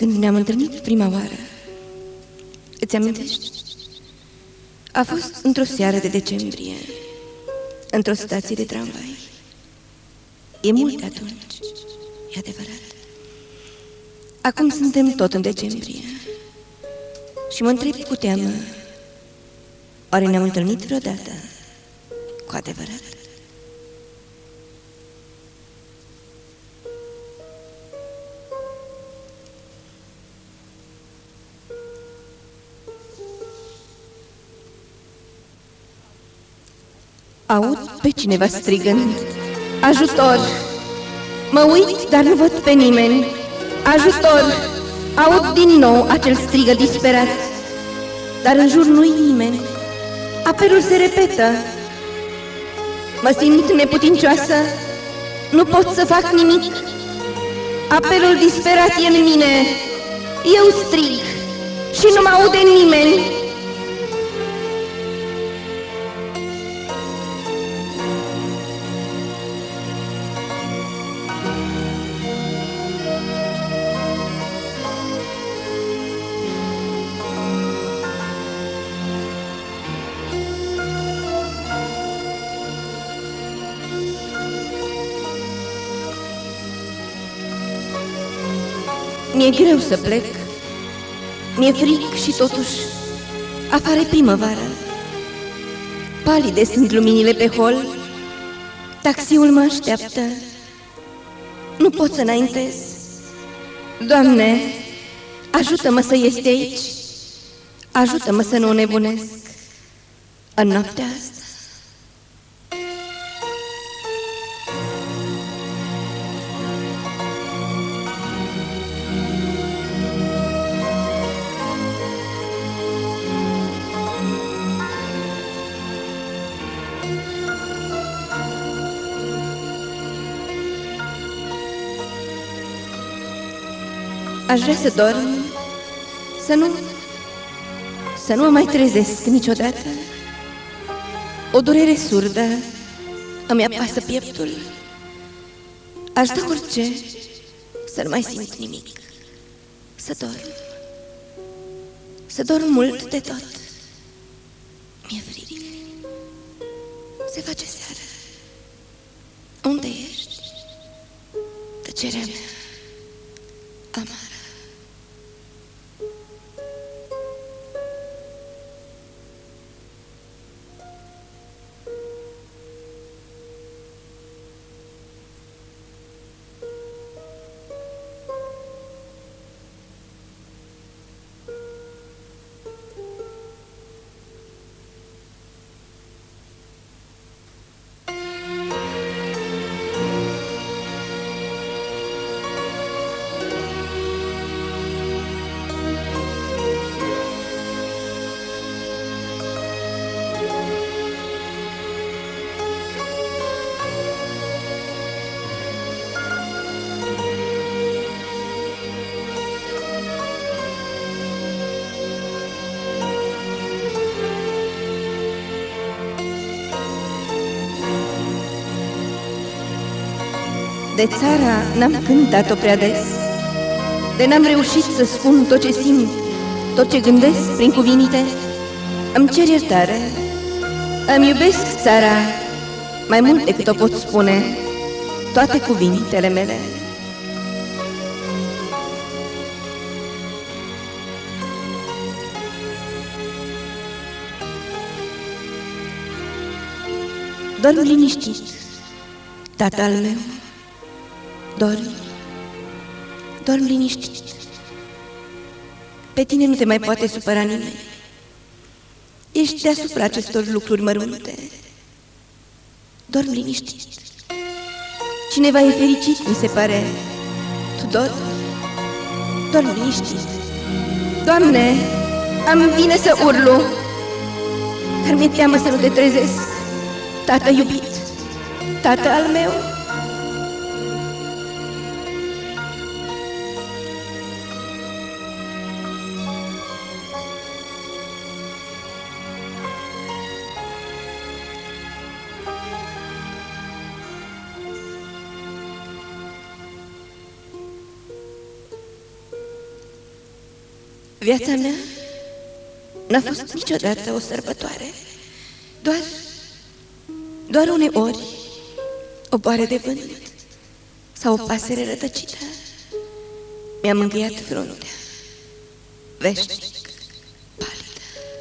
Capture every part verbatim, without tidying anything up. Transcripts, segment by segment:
când ne-am întâlnit prima oară. Îți amintești? A fost într-o seară de decembrie, într-o stație de tramvai. E mult de atunci, e adevărat. Acum suntem tot în decembrie și mă întreb cu teamă, oare ne-am întâlnit vreodată cu adevărat? Aud pe cineva strigând, ajutor! Mă uit, dar nu văd pe nimeni. Ajutor! Aud din nou acel strigă disperat, dar în jur nu-i nimeni. Apelul se repetă. Mă simt neputincioasă, nu pot să fac nimic. Apelul disperat e în mine. Eu strig și nu mă aude nimeni. Mi-e greu să plec, mi-e fric și totuși afară-i primăvară. Palide sunt luminile pe hol, taxiul mă așteaptă, nu pot să înaintez. Doamne, ajută-mă să ies de aici, ajută-mă să nu nebunesc în noaptea asta. Aș vrea să dorm, să nu, să nu mă mai trezesc niciodată. O durere surdă îmi apasă pieptul. Aș da orice să nu mai simt nimic. Să dorm, să dorm mult de tot. Mi-e fric. Se face seară. Unde ești? Tăcerea mea amară. De țara n-am cântat-o prea des, de n-am reușit să spun tot ce simt, tot ce gândesc prin cuvinte. Îmi cer iertare, îmi iubesc țara mai mult decât o pot spune toate cuvintele mele. Dorm liniștit, tatăl meu. Dormi, dormi liniștit. Pe tine nu te mai poate supăra nimeni. Ești deasupra acestor lucruri mărunte. Dormi liniștit. Cineva e fericit, mi se pare. Tu dormi, dormi liniștit. Doamne, am vine să urlu, dar mi-e teamă să nu te trezesc. Tată iubit, tată al meu. Viața mea n-a fost niciodată o sărbătoare. Doar, doar uneori o boare de vânt sau o pasăre rătăcită mi-a mângâiat fruntea, veșnic palidă.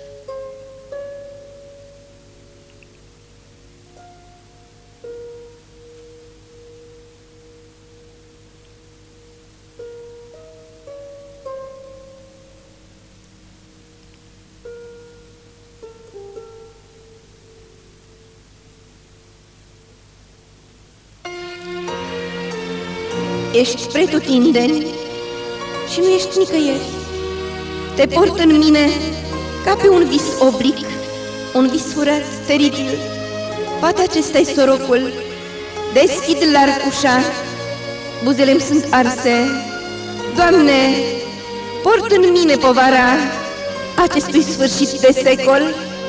Ești pretutindeni și nu ești nicăieri. Te port în mine ca pe un vis oblic, un vis furat, teribil. Poate acesta-i sorocul. Deschid larg ușa, buzele-mi sunt arse. Doamne, port în mine povara acestui sfârșit de secol.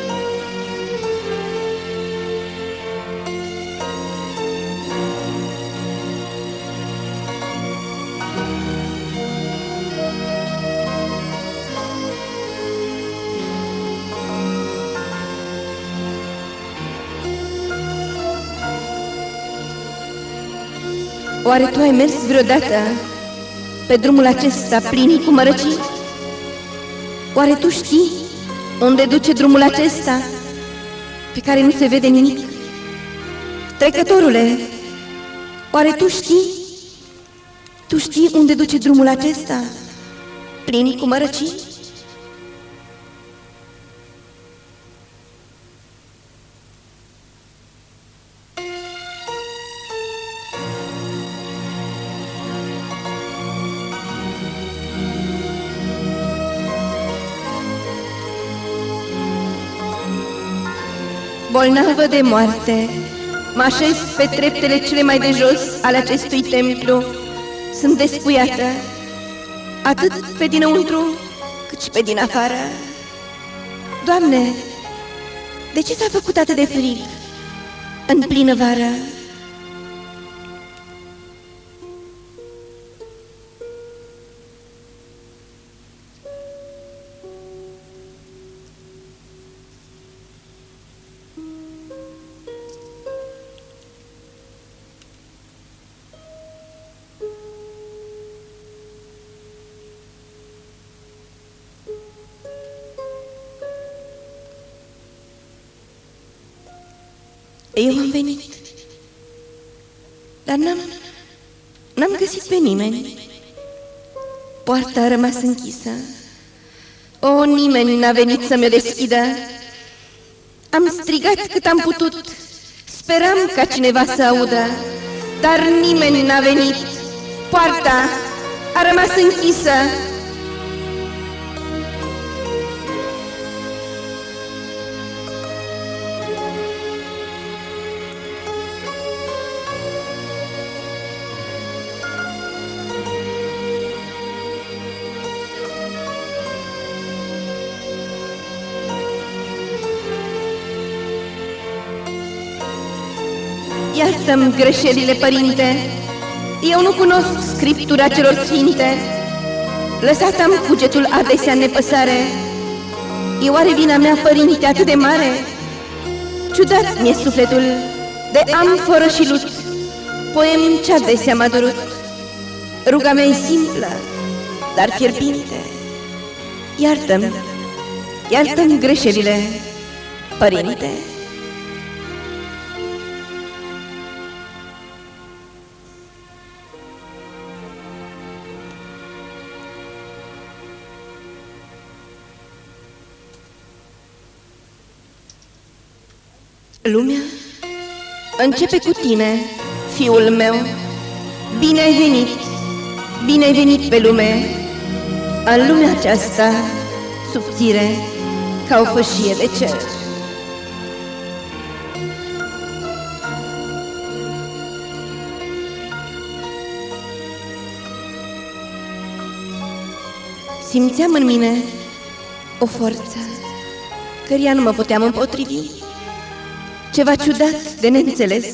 Oare tu ai mers vreodată pe drumul acesta plin cu mărăcii? Oare tu știi unde duce drumul acesta pe care nu se vede nimic? Trecătorule, oare tu știi? Tu știi unde duce drumul acesta plin cu mărăcii? Bolnavă de moarte, mă așez pe treptele cele mai de jos ale acestui templu. Sunt despuiată, atât pe dinăuntru, cât și pe din afară. Doamne, de ce s-a făcut atât de frig în plină vară? Eu am venit, dar n-am, n-am găsit pe nimeni. Poarta a rămas închisă. O, nimeni n-a venit să mi-o deschidă. Am strigat cât am putut, speram ca cineva să audă, dar nimeni n-a venit. Poarta a rămas închisă. Iartă-mi greșelile, Părinte, eu nu cunosc scriptura celor sfinte. Lăsat am cugetul adesea în nepăsare. E oare vina mea, Părinte, atât de mare? Ciudat mi-e sufletul de am fără și lut, poem ce adesea m-a durut. Ruga mea e simplă, dar fierbinte. Iartă-mi, iartă-mi greșelile, Părinte. Lumea începe cu tine, fiul meu. Bine ai venit, bine ai venit pe lume, în lumea aceasta subțire ca o fășie de cer. Simțeam în mine o forță căreia nu mă puteam împotrivi. Ceva ciudat de neînțeles,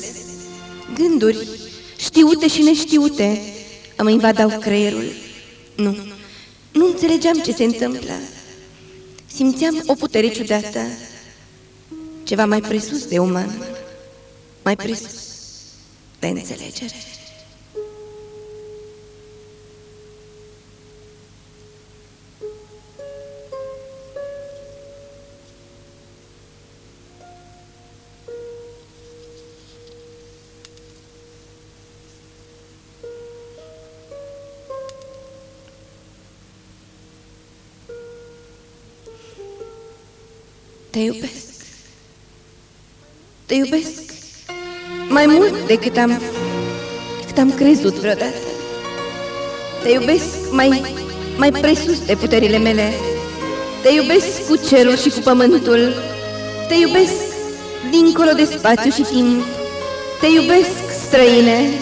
gânduri știute și neștiute îmi invadau creierul. Nu, Nu înțelegeam ce se întâmplă. Simțeam o putere ciudată, ceva mai presus de uman, mai presus de înțelegere. Te iubesc. Te iubesc mai mult decât am, decât am crezut vreodată. Te iubesc mai, mai presus de puterile mele. Te iubesc cu cerul și cu pământul. Te iubesc dincolo de spațiu și timp. Te iubesc, străine.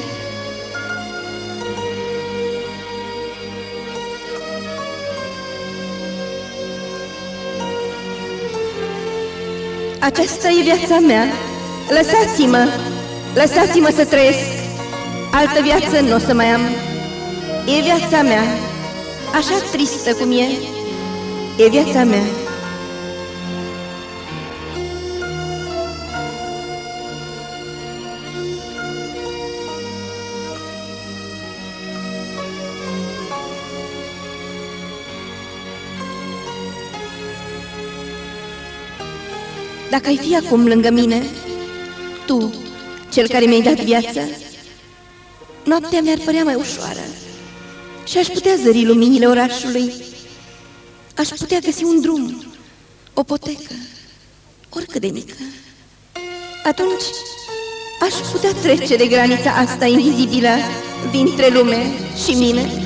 Aceasta e viața mea. Lăsați-mă, lăsați-mă să trăiesc. Altă viață nu o să mai am. E viața mea, așa tristă cum e. E viața mea. Dacă ai fi acum lângă mine, tu, cel care mi-ai dat viața, noaptea mi-ar părea mai ușoară și aș putea zări luminile orașului. Aș putea găsi un drum, o potecă, oricât de mică. Atunci aș putea trece de granița asta invizibilă dintre lume și mine.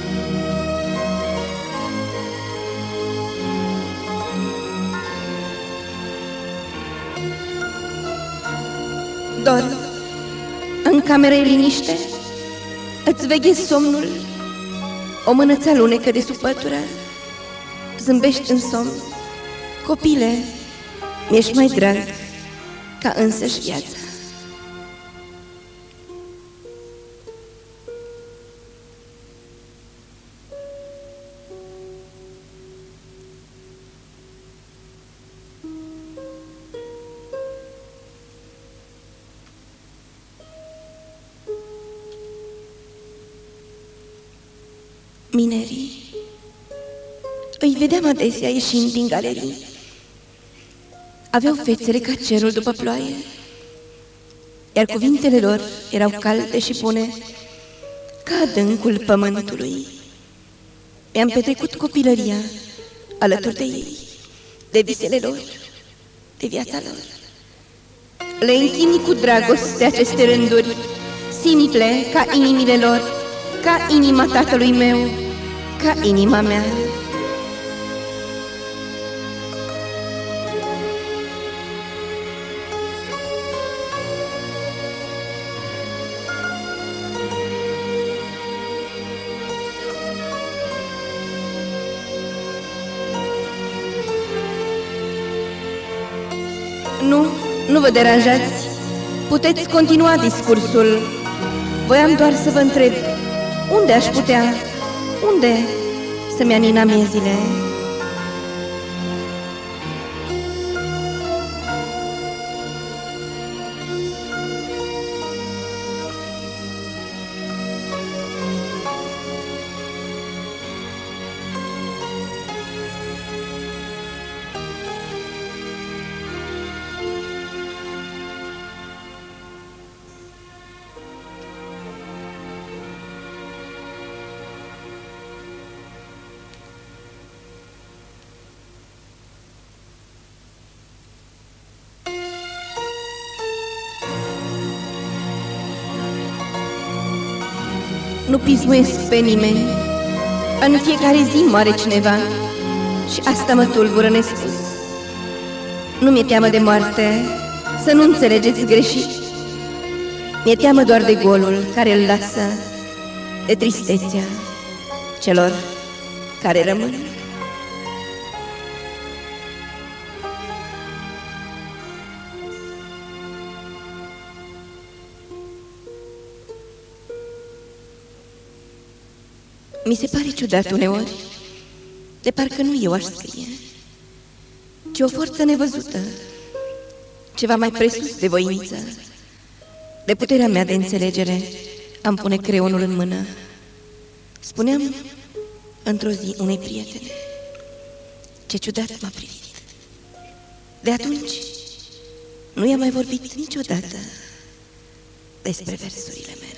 Dorm, în cameră e liniște, îți veghezi somnul, o mână ți alunecă de sub pătură, zâmbești în somn. Copile, mi-ești mai drag ca însăși viața. Minerii îi vedeam adesea ieșind din galerii. Aveau fețele ca cerul după ploaie, iar cuvintele lor erau calde și bune ca adâncul pământului. Mi-am petrecut copilăria alături de ei, de visele lor, de viața lor. Le închini cu dragoste aceste rânduri, simple ca inimile lor, ca inima tatălui meu, ca inima mea. Nu, nu vă deranjați. Puteți continua discursul. Voiam doar să vă întreb, unde aș putea, unde să-mi anin amiezile? Nu pismuiesc pe nimeni. În fiecare zi moare cineva și asta mă tulbură nespus. Nu mi-e teamă de moarte, să nu înțelegeți greșit. Mi-e teamă doar de golul care îl lasă, de tristețea celor care rămân. Mi se pare ciudat uneori de parcă nu eu aș scrie, ci o forță nevăzută, ceva mai presus de voință. De puterea mea de înțelegere am pune creionul în mână. Spuneam într-o zi unei prietene: ce ciudat m-a privit. De atunci nu i-a mai vorbit niciodată despre versurile mele.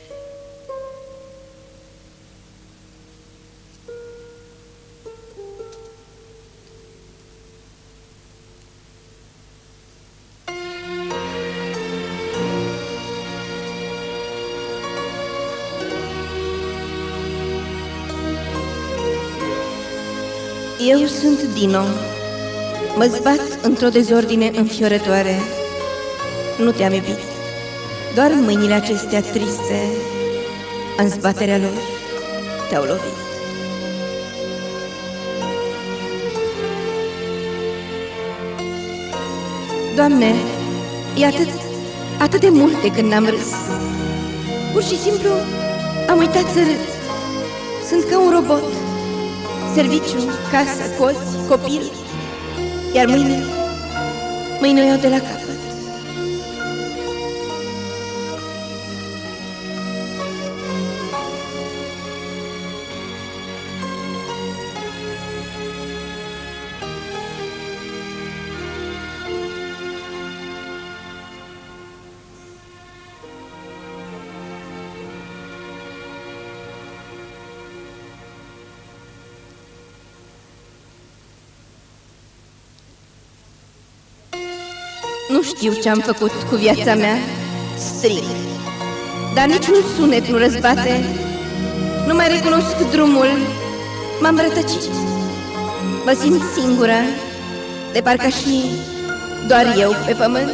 Eu sunt Dino, mă zbat într-o dezordine înfiorătoare. Nu te-am iubit, doar mâinile acestea triste, în zbaterea lor, te-au lovit. Doamne, e atât, atât de multe când n-am râs. Pur și simplu am uitat să râd. Sunt ca un robot. Serviciu, casă, cozi, copil. Iar mâine, mâine o iau de la capăt. Nu știu ce-am făcut cu viața mea, strig, dar niciun sunet nu răzbate. Nu mai recunosc drumul, m-am rătăcit. Mă simt singură, de parcă aș fi doar eu pe pământ.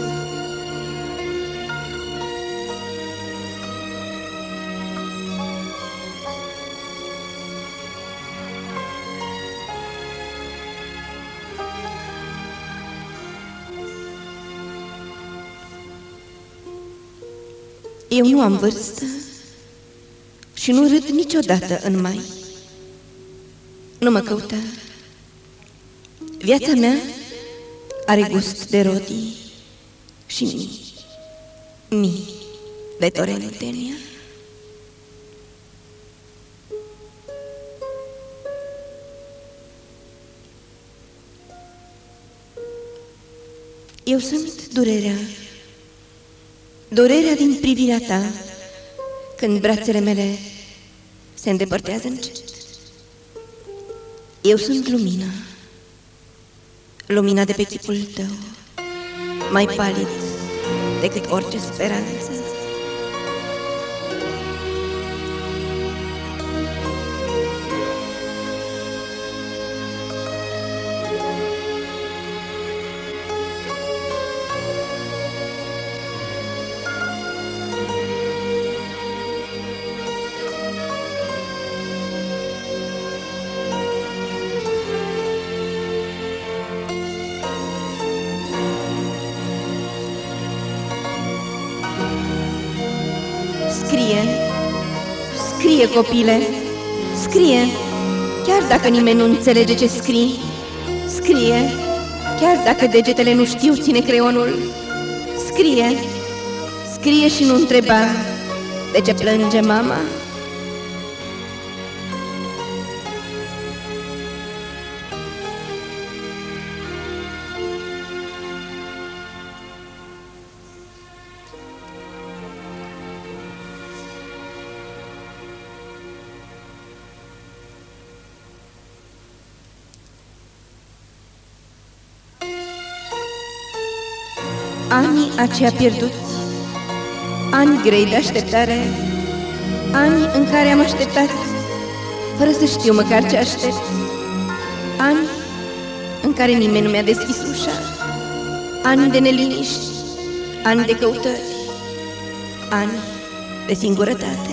Eu nu am vârstă și nu râd niciodată în mai. Nu mă căuta. Viața mea are gust de rodii și mii, mii de torente în ea. Eu sunt durerea, durerea din privirea ta, când brațele mele se îndepărtează încet. Eu sunt lumina, lumina de pe chipul tău, mai palid decât orice speranță. Scrie, scrie, copile, scrie, chiar dacă nimeni nu înțelege ce scrii. Scrie, chiar dacă degetele nu știu ține creionul. Scrie, scrie și nu întreba de ce plânge mama. Anii aceia pierduți, ani grei de așteptare, ani în care am așteptat fără să știu măcar ce aștept, ani în care nimeni nu mi-a deschis ușa, ani de neliniști, ani de căutări, ani de singurătate.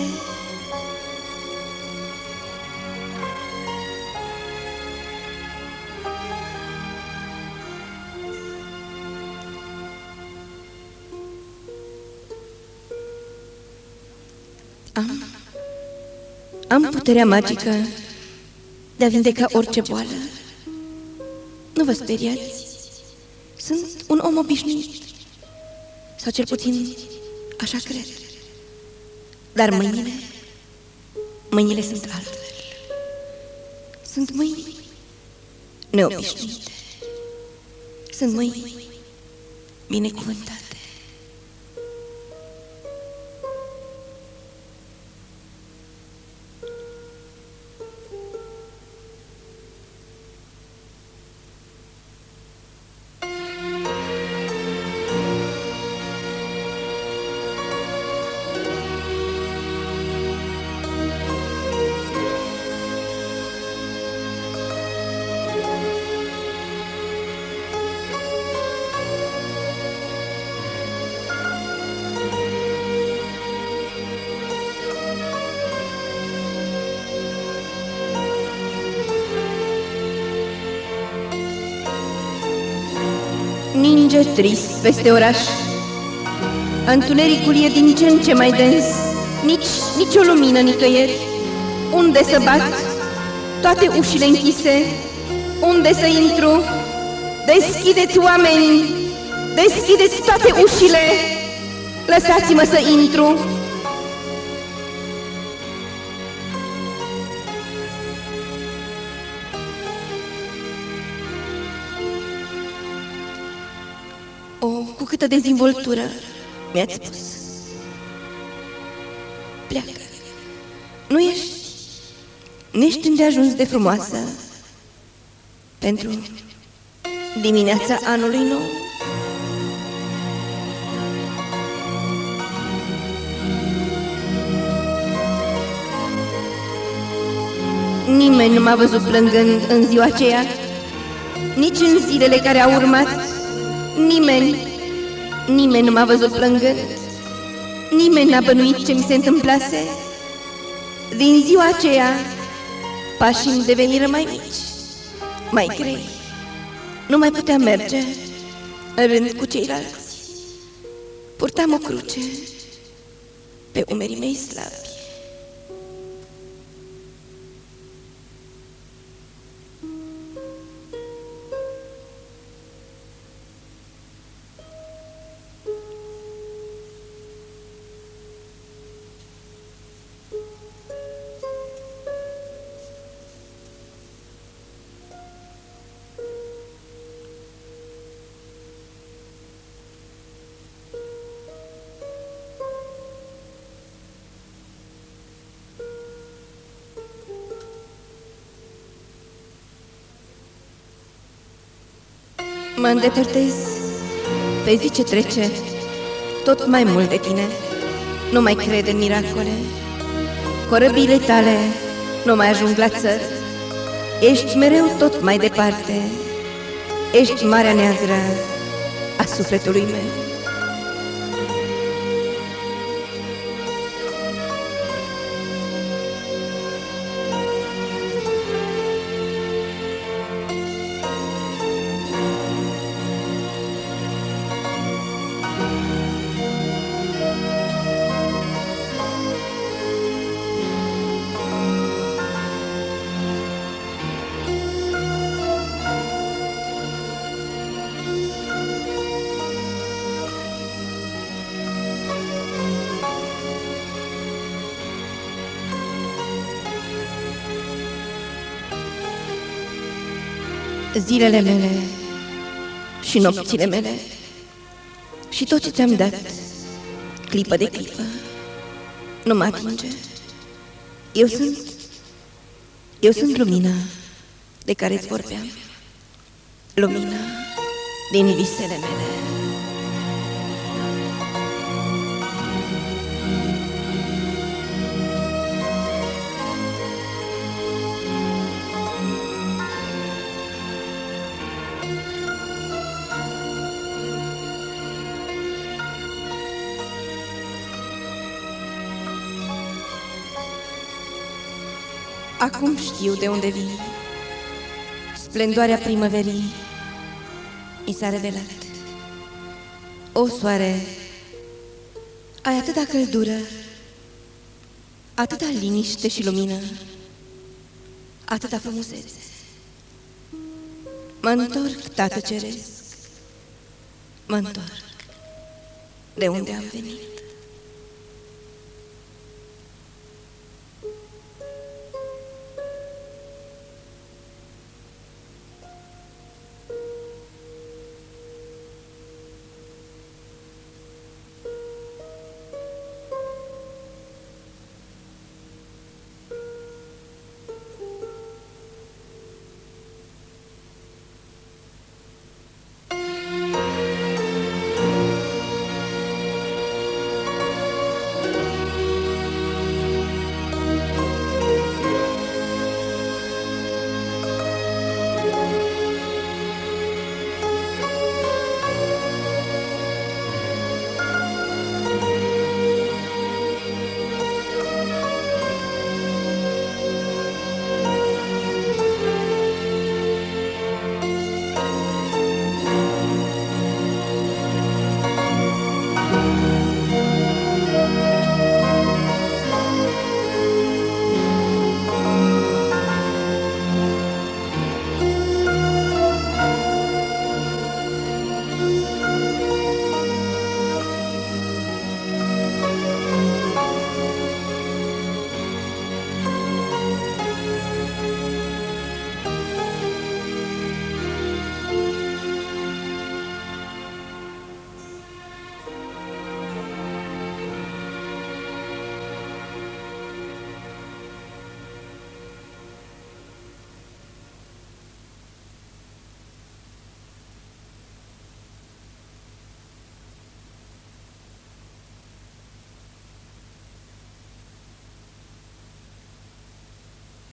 Am, am puterea magică de a vindeca orice boală. Nu vă speriați. Sunt un om obișnuit. Sau cel puțin așa cred. Dar mâinile, mâinile sunt altfel. Sunt mâini neobișnuite. Sunt mâini binecuvântate. Ninge trist peste oraș. Întunericul e din ce în ce mai dens. Nici, nici o lumină nicăieri. Unde să bat? Toate ușile închise. Unde să intru? Deschideți, oameni! Deschideți toate ușile! Lăsați-mă să intru! O, cu câtă dezvoltură mi-ați spus. Pleacă. Nu ești, nu ești îndeajuns de frumoasă pentru dimineața anului nou. Nimeni nu m-a văzut plângând în ziua aceea, nici în zilele care au urmat. Nimeni, nimeni nu m-a văzut plângând. Nimeni n-a bănuit ce mi se întâmplase. Din ziua aceea, pașii-mi deveniră mai mici, mai grei. Nu mai puteam merge în rând cu ceilalți. Purtam o cruce pe umerii mei slabi. Mă îndepărtez pe zi ce trece tot mai mult de tine. Nu mai cred în miracole. Corăbiile tale nu mai ajung la țări. Ești mereu tot mai departe. Ești marea neagră a sufletului meu. Zilele mele și nopțile mele și tot ce ți-am dat, clipă de clipă, nu mă atinge. Eu sunt, eu sunt lumina de care îți vorbeam, lumina din visele mele. Acum știu de unde vin. Splendoarea primăverii mi s-a revelat. O, soare, ai atâta căldură, atâta liniște și lumină, atâta frumusețe. Mă întorc, Tată Ceresc, mă întorc de unde am venit.